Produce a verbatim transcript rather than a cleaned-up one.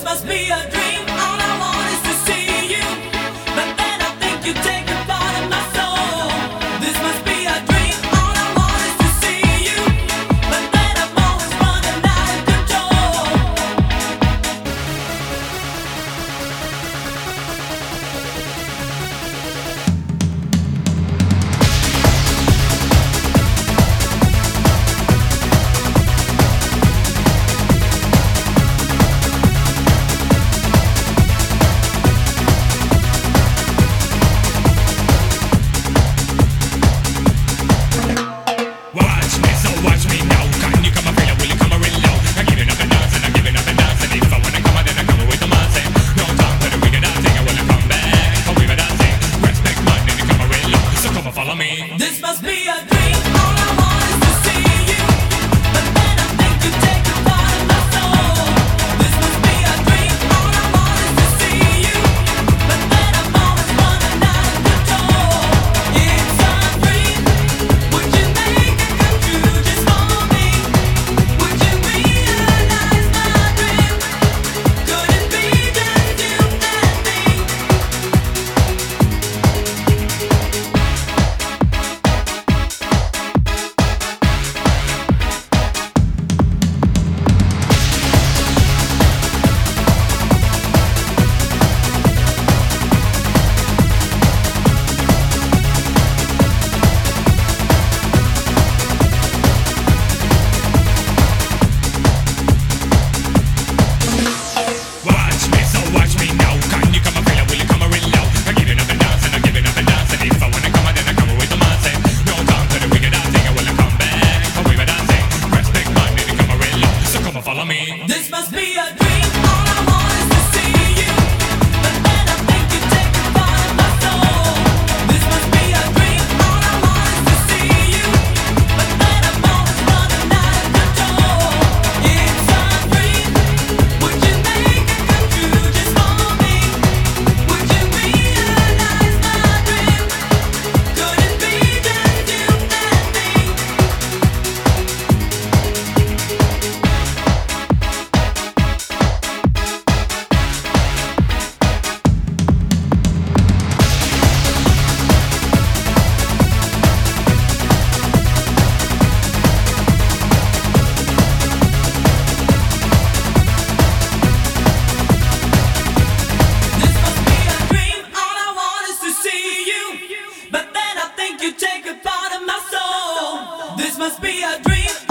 must be a dream. All I want is to see you, but then I think you take a part of my soul. This must be a dream. All I want is to see you, but then I'm always running out of control. Watch me, so watch me now. Can you come up here? Will you come real low? I'm giving up and dancing, I'm giving up and dancing. If I wanna come out, then I come with the massing. No time for the wicked dancing, I wanna come back. Oh, we were dancing. Respect mine, then you come real low. So come and follow me. This must be a dream. All I want is to see you, but then I think you take a part of my soul. This must be a dream. All I want is to see you, but then I'm always running out of control. It's a dream. Would you make it come true just for me? Would you realize my dream? Could it be just you and me? Watch me, so watch me now. Can you come up here? Will you come real low? I'm giving up and dancing, I'm giving up and dancing. If I wanna come out, then I come with the massing. No time for the wicked dancing, I wanna come back. Oh, we were dancing. Respect mine, then you come real low. So come and follow me. This must be a dream. All I want is to see you, but then I think you take a part of my soul. This must be a dream. All I want is to see you, but then I'm always running out of control. It's a dream. Would you make it come true just for me? Would you realize my dream? Could it be just you and me? This must be a dream. All I want is to see you, but then I think you take a part of my soul. This must be a dream.